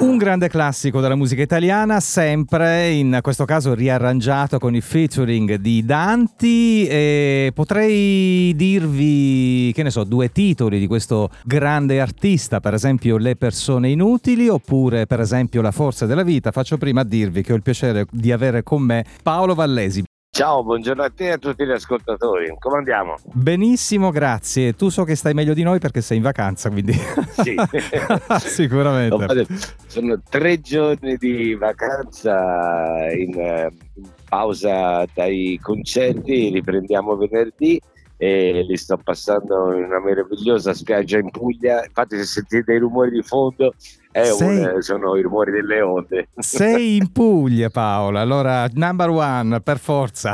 Un grande classico della musica italiana, sempre in questo caso riarrangiato con il featuring di Danti, e potrei dirvi, che ne so, 2 titoli di questo grande artista, per esempio Le persone inutili oppure per esempio La forza della vita. Faccio prima a dirvi che ho il piacere di avere con me Paolo Vallesi. Ciao, buongiorno a te e a tutti gli ascoltatori. Come andiamo? Benissimo, grazie. Tu so che stai meglio di noi perché sei in vacanza, quindi Sì. Sicuramente. Sono 3 giorni di vacanza in pausa dai concerti, riprendiamo venerdì e li sto passando in una meravigliosa spiaggia in Puglia. Infatti se sentite i rumori di fondo sono i rumori delle onde. Sei in Puglia, Paola, allora number one per forza.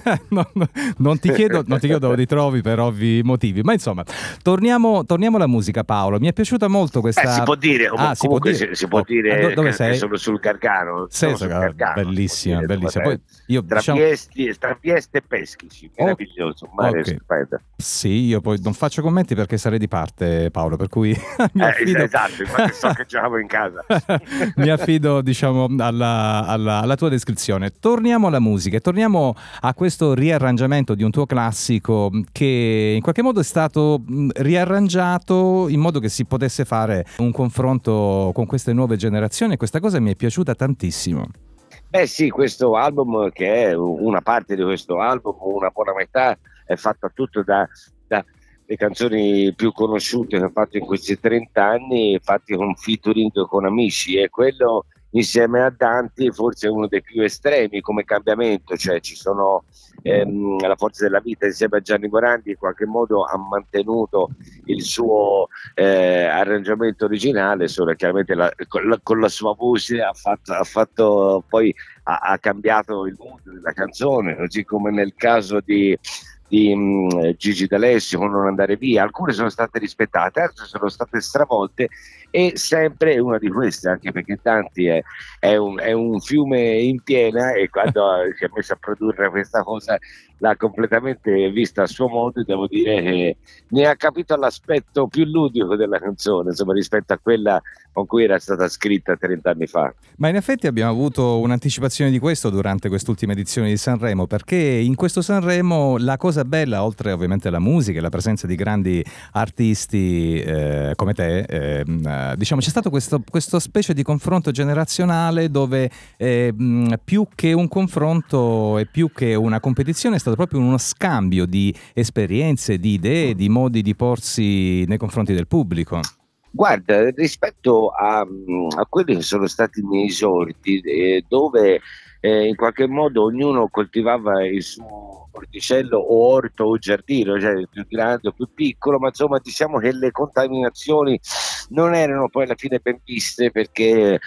non ti chiedo dove ti trovi per ovvi motivi, ma insomma torniamo alla musica, Paolo. Mi è piaciuta molto questa... si può dire, si può dire dove che sei? sono sul Gargano. Bellissima. Poi io, tra Vieste e Peschici, meraviglioso, mare stupendo. Sì, io poi non faccio commenti perché sarei di parte, Paolo, per cui mi affido... Esatto, infatti so che giocavo in casa. Mi affido, diciamo, alla tua descrizione. Torniamo alla musica, torniamo a questo riarrangiamento di un tuo classico che in qualche modo è stato riarrangiato in modo che si potesse fare un confronto con queste nuove generazioni, e questa cosa mi è piaciuta tantissimo. Sì, questo album, che è una parte di questo album, una buona metà, è fatta tutto da le canzoni più conosciute che ho fatto in questi 30 anni, fatti con featuring con amici, e quello insieme a Danti forse è uno dei più estremi come cambiamento. Cioè ci sono La forza della vita insieme a Gianni Morandi, in qualche modo ha mantenuto il suo arrangiamento originale, solo chiaramente con la sua voce ha cambiato il mood della canzone, così come nel caso di Gigi D'Alessio con Non andare via. Alcune sono state rispettate, altre sono state stravolte, e sempre è una di queste, anche perché Tanti è un fiume in piena, e quando si è messo a produrre questa cosa l'ha completamente vista a suo modo, e devo dire che ne ha capito l'aspetto più ludico della canzone, insomma, rispetto a quella con cui era stata scritta 30 anni fa. Ma in effetti abbiamo avuto un'anticipazione di questo durante quest'ultima edizione di Sanremo, perché in questo Sanremo la cosa bella, oltre ovviamente alla musica e la presenza di grandi artisti come te, diciamo c'è stato questo specie di confronto generazionale dove più che un confronto e più che una competizione è stato proprio uno scambio di esperienze, di idee, di modi di porsi nei confronti del pubblico. Guarda, rispetto a quelli che sono stati i miei esordi, dove in qualche modo ognuno coltivava il suo orticello o orto o giardino, cioè il più grande o più piccolo, ma insomma diciamo che le contaminazioni non erano poi alla fine ben viste, perché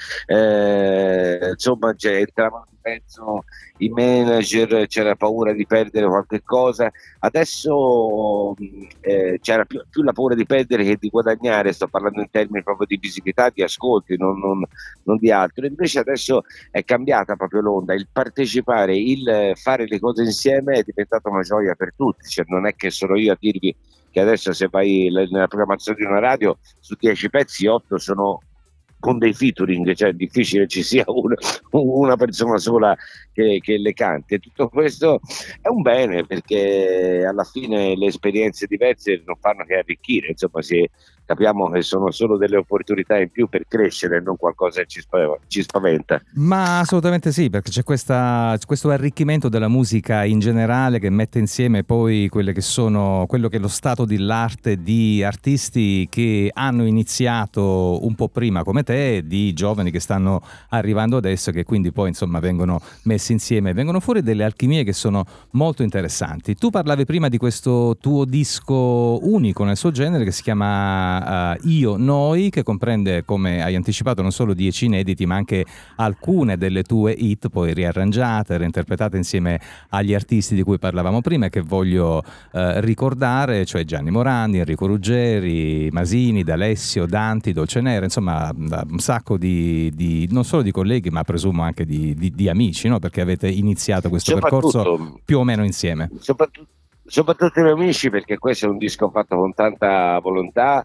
insomma entravano in mezzo i manager, c'era paura di perdere qualche cosa. Adesso c'era più la paura di perdere che di guadagnare, sto parlando in termini proprio di visibilità, di ascolti, non di altro. Invece adesso è cambiata proprio l'onda, il partecipare, il fare le cose insieme è diventata una gioia per tutti. Cioè, non è che sono io a dirvi che adesso se vai nella programmazione di una radio, su 10 pezzi 8 sono con dei featuring, cioè è difficile ci sia una persona sola che le canti, e tutto questo è un bene, perché alla fine le esperienze diverse non fanno che arricchire, insomma capiamo che sono solo delle opportunità in più per crescere, non qualcosa che ci spaventa. Ma assolutamente sì, perché c'è questo arricchimento della musica in generale, che mette insieme poi quello che è lo stato dell'arte di artisti che hanno iniziato un po' prima come te, di giovani che stanno arrivando adesso, che quindi poi insomma vengono messi insieme, vengono fuori delle alchimie che sono molto interessanti. Tu parlavi prima di questo tuo disco unico nel suo genere che si chiama Io Noi, che comprende, come hai anticipato, non solo 10 inediti ma anche alcune delle tue hit poi riarrangiate, reinterpretate insieme agli artisti di cui parlavamo prima e che voglio ricordare, cioè Gianni Morandi, Enrico Ruggeri, Masini, D'Alessio, Danti, Dolcenera, insomma un sacco di non solo di colleghi ma presumo anche di amici, no? Perché avete iniziato questo percorso più o meno insieme. Soprattutto i miei amici, perché questo è un disco fatto con tanta volontà,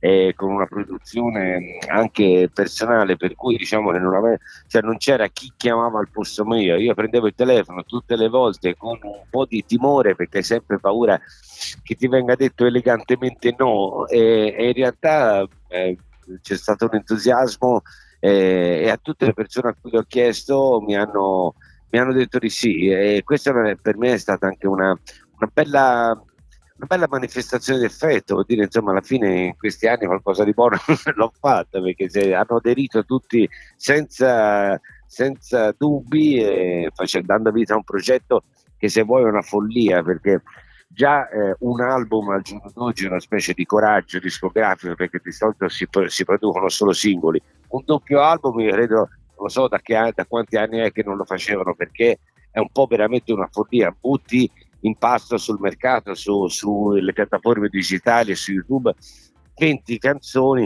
con una produzione anche personale, per cui diciamo che cioè non c'era chi chiamava al posto mio, io prendevo il telefono tutte le volte con un po' di timore perché hai sempre paura che ti venga detto elegantemente no, e in realtà c'è stato un entusiasmo, e a tutte le persone a cui l'ho chiesto mi hanno detto di sì, e questa per me è stata anche una bella manifestazione di affetto, vuol dire insomma alla fine in questi anni qualcosa di buono l'ho fatta, perché se hanno aderito tutti senza dubbi, dando vita a un progetto che se vuoi è una follia, perché già un album al giorno d'oggi è una specie di coraggio discografico, perché di solito si producono solo singoli. Un doppio album io credo, non lo so da quanti anni è che non lo facevano, perché è un po' veramente una follia, butti in pasto sul mercato, sulle piattaforme digitali, su YouTube, 20 canzoni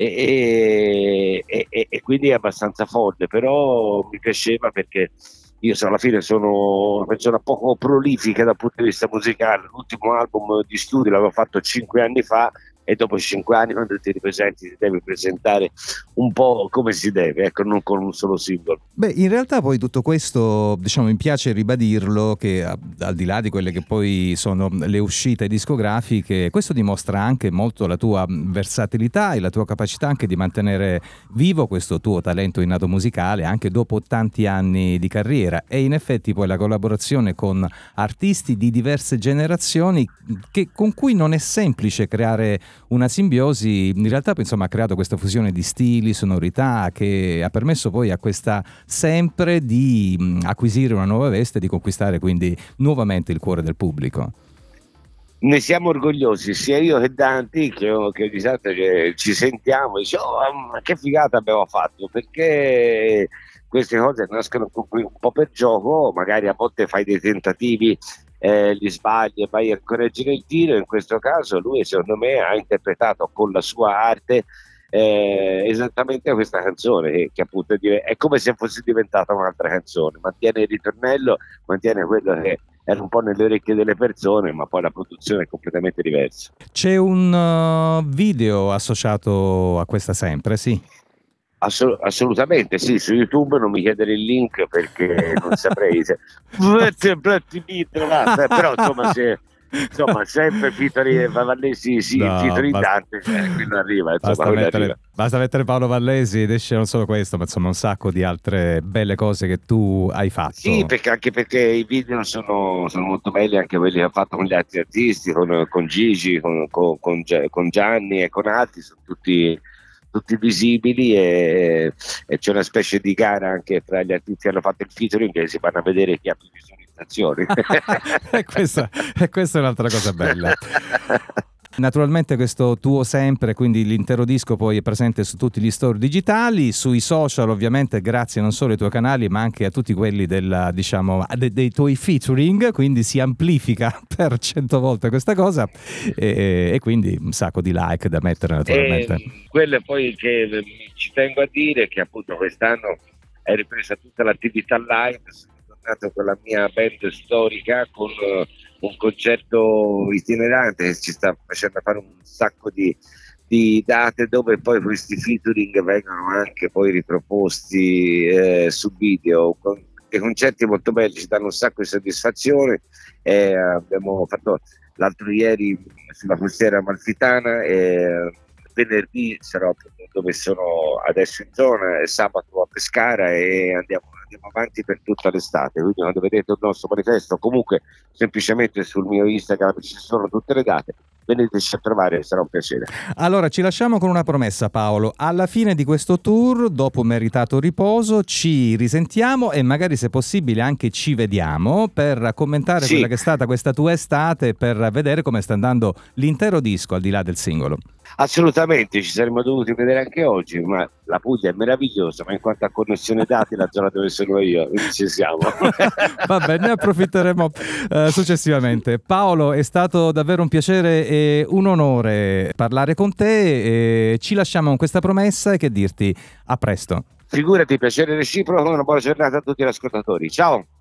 e quindi è abbastanza forte, però mi piaceva perché io alla fine sono una persona poco prolifica dal punto di vista musicale. L'ultimo album di studio l'avevo fatto 5 anni fa, e dopo 5 anni quando ti ripresenti ti devi presentare un po' come si deve, ecco, non con un solo singolo. Beh, in realtà poi tutto questo, diciamo, mi piace ribadirlo, che al di là di quelle che poi sono le uscite discografiche, questo dimostra anche molto la tua versatilità e la tua capacità anche di mantenere vivo questo tuo talento innato musicale anche dopo tanti anni di carriera, e in effetti poi la collaborazione con artisti di diverse generazioni con cui non è semplice creare una simbiosi, in realtà insomma ha creato questa fusione di stili, sonorità, che ha permesso poi a questa sempre di acquisire una nuova veste e di conquistare quindi nuovamente il cuore del pubblico. Ne siamo orgogliosi, sia io che Danti, che ogni tanto ci sentiamo e dice ma che figata abbiamo fatto, perché queste cose nascono un po' per gioco, magari a volte fai dei tentativi, li sbagli e vai a correggere il tiro. In questo caso lui secondo me ha interpretato con la sua arte esattamente questa canzone, che appunto è come se fosse diventata un'altra canzone, mantiene il ritornello, mantiene quello che era un po' nelle orecchie delle persone, ma poi la produzione è completamente diversa. C'è un video associato a questa sempre, sì? Assolutamente sì, su YouTube non mi chiedere il link perché non saprei però insomma sempre featuring Vallesi, sì, No, featuring Dante, quello arriva, insomma, quello arriva. basta mettere Paolo Vallesi ed esce non solo questo, ma insomma un sacco di altre belle cose che tu hai fatto. Sì, anche perché i video sono molto belli, anche quelli che ho fatto con gli altri artisti, con Gigi, con Gianni e con altri, sono tutti visibili, e c'è una specie di gara anche tra gli artisti che hanno fatto il featuring, che si vanno a vedere chi ha più visualizzazioni. e questa è un'altra cosa bella. Naturalmente questo tuo sempre, quindi l'intero disco poi è presente su tutti gli store digitali, sui social ovviamente, grazie non solo ai tuoi canali ma anche a tutti quelli dei tuoi featuring, quindi si amplifica per 100 volte questa cosa, e quindi un sacco di like da mettere naturalmente. Quello poi che ci tengo a dire che appunto quest'anno è ripresa tutta l'attività live, sono tornato con la mia band storica con un concerto itinerante che ci sta facendo fare un sacco di date, dove poi questi featuring vengono anche poi riproposti su video, con dei concerti molto belli, ci danno un sacco di soddisfazione. Abbiamo fatto l'altro ieri sulla costiera amalfitana, venerdì sarò dove sono adesso in zona, e sabato a Pescara, e andiamo avanti per tutta l'estate. Quindi quando vedete il nostro manifesto, comunque semplicemente sul mio Instagram ci sono tutte le date, veniteci a trovare, sarà un piacere. Allora ci lasciamo con una promessa, Paolo: alla fine di questo tour, dopo meritato riposo, ci risentiamo e magari se possibile anche ci vediamo per commentare quella che è stata questa tua estate, per vedere come sta andando l'intero disco al di là del singolo. Assolutamente, ci saremmo dovuti vedere anche oggi, ma la Puglia è meravigliosa, ma in quanto a connessione dati la zona dove sono io, ci siamo. Vabbè, ne approfitteremo successivamente. Paolo, è stato davvero un piacere e un onore parlare con te, e ci lasciamo con questa promessa e che dirti a presto. Figurati, piacere reciproco, una buona giornata a tutti gli ascoltatori, ciao!